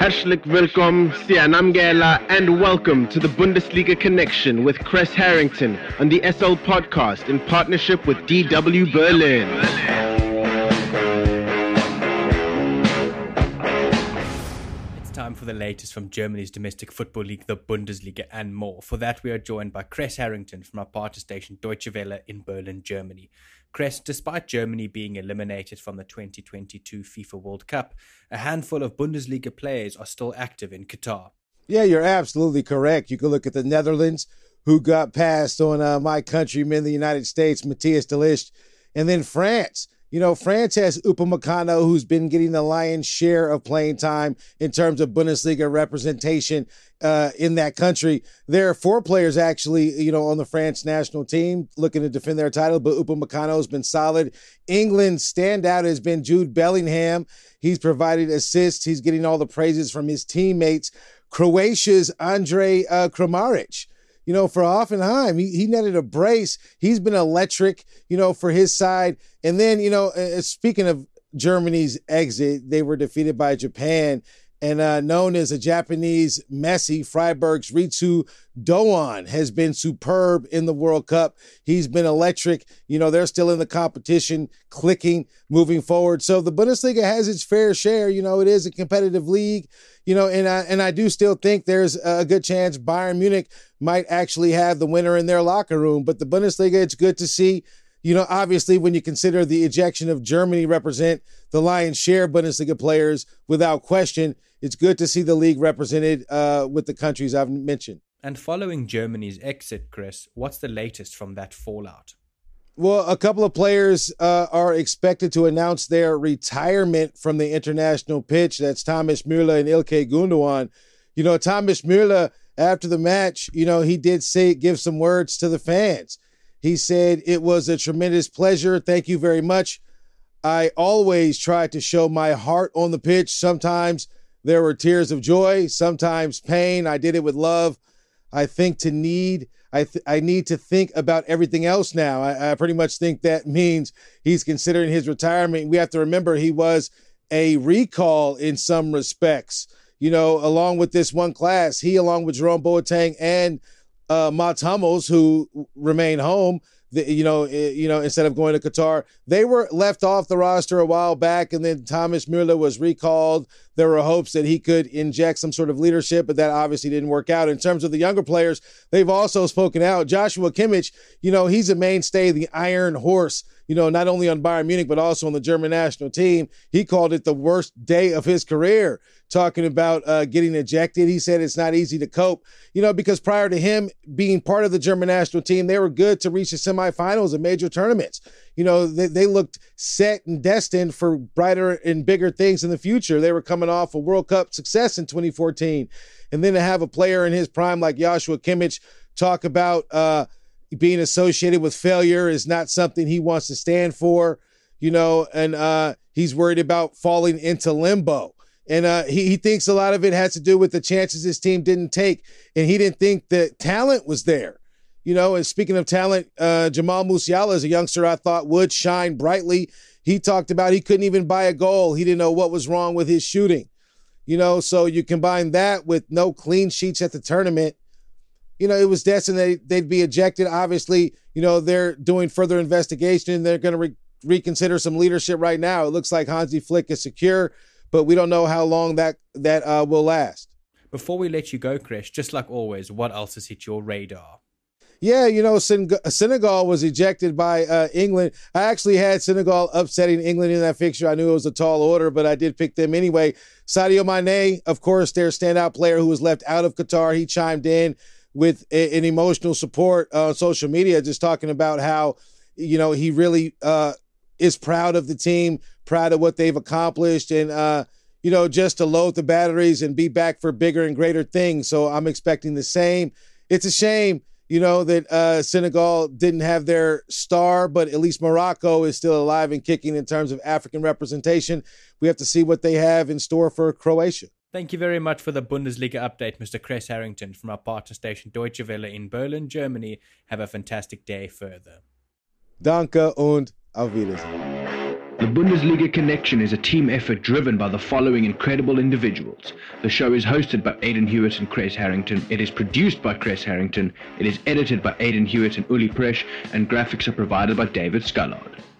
Herzlich willkommen, Sianamgela, and welcome to the Bundesliga Connection with Chris Harrington on the SL Podcast in partnership with DW Berlin. It's time for the latest from Germany's domestic football league, the Bundesliga, and more. For that, we are joined by Chris Harrington from our partner station Deutsche Welle in Berlin, Germany. Chris, despite Germany being eliminated from the 2022 FIFA World Cup, a handful of Bundesliga players are still active in Qatar. Yeah, you're absolutely correct. You can look at the Netherlands, who got passed on my countrymen, the United States, Matthias de Ligt, and then France. You know, France has Upamecano, who's been getting the lion's share of playing time in terms of Bundesliga representation in that country. There are 4 players actually, on the France national team looking to defend their title, but Upamecano has been solid. England's standout has been Jude Bellingham. He's provided assists. He's getting all the praises from his teammates. Croatia's Andrej Kramaric. For Hoffenheim, he netted a brace. He's been electric, for his side. And then, speaking of Germany's exit, they were defeated by Japan. And known as a Japanese Messi, Freiburg's Ritsu Doan has been superb in the World Cup. He's been electric. They're still in the competition, clicking, moving forward. So the Bundesliga has its fair share. It is a competitive league. And I do still think there's a good chance Bayern Munich might actually have the winner in their locker room. But the Bundesliga, it's good to see. Obviously, when you consider the ejection of Germany represent the lion's share of Bundesliga players, without question, it's good to see the league represented with the countries I've mentioned. And following Germany's exit, Chris, what's the latest from that fallout? Well, a couple of players are expected to announce their retirement from the international pitch. That's Thomas Müller and Ilkay Gundogan. Thomas Müller, after the match, he did give some words to the fans. He said, "It was a tremendous pleasure. Thank you very much. I always try to show my heart on the pitch. Sometimes there were tears of joy, sometimes pain. I did it with love. I think I need to think about everything else now." I pretty much think that means he's considering his retirement. We have to remember he was a recall in some respects. Along with this one class, he, along with Jerome Boateng and Mats Hummels, who remain home, instead of going to Qatar, they were left off the roster a while back, and then Thomas Müller was recalled. There were hopes that he could inject some sort of leadership, but that obviously didn't work out. In terms of the younger players, they've also spoken out. Joshua Kimmich, he's a mainstay, the Iron Horse, not only on Bayern Munich, but also on the German national team. He called it the worst day of his career, talking about getting ejected. He said it's not easy to cope, because prior to him being part of the German national team, they were good to reach the semifinals of major tournaments. They looked set and destined for brighter and bigger things in the future. They were coming off a World Cup success in 2014. And then to have a player in his prime like Joshua Kimmich talk about being associated with failure is not something he wants to stand for, and he's worried about falling into limbo. And he thinks a lot of it has to do with the chances his team didn't take, and he didn't think the talent was there. And speaking of talent, Jamal Musiala is a youngster I thought would shine brightly. He talked about he couldn't even buy a goal. He didn't know what was wrong with his shooting. So you combine that with no clean sheets at the tournament. It was destined they'd be ejected. Obviously, they're doing further investigation. They're going to reconsider some leadership right now. It looks like Hansi Flick is secure, but we don't know how long that will last. Before we let you go, Chris, just like always, what else has hit your radar? Yeah, Senegal was ejected by England. I actually had Senegal upsetting England in that fixture. I knew it was a tall order, but I did pick them anyway. Sadio Mane, of course, their standout player who was left out of Qatar, he chimed in with an emotional support on social media, just talking about how, he really is proud of the team, proud of what they've accomplished, and, just to load the batteries and be back for bigger and greater things. So I'm expecting the same. It's a shame, that Senegal didn't have their star, but at least Morocco is still alive and kicking in terms of African representation. We have to see what they have in store for Croatia. Thank you very much for the Bundesliga update, Mr. Chris Harrington from our partner station Deutsche Welle in Berlin, Germany. Have a fantastic day further. Danke und Auf Wiedersehen. The Bundesliga Connection is a team effort driven by the following incredible individuals. The show is hosted by Aidan Hewitt and Chris Harrington. It is produced by Chris Harrington. It is edited by Aidan Hewitt and Uli Presch, and graphics are provided by David Scullard.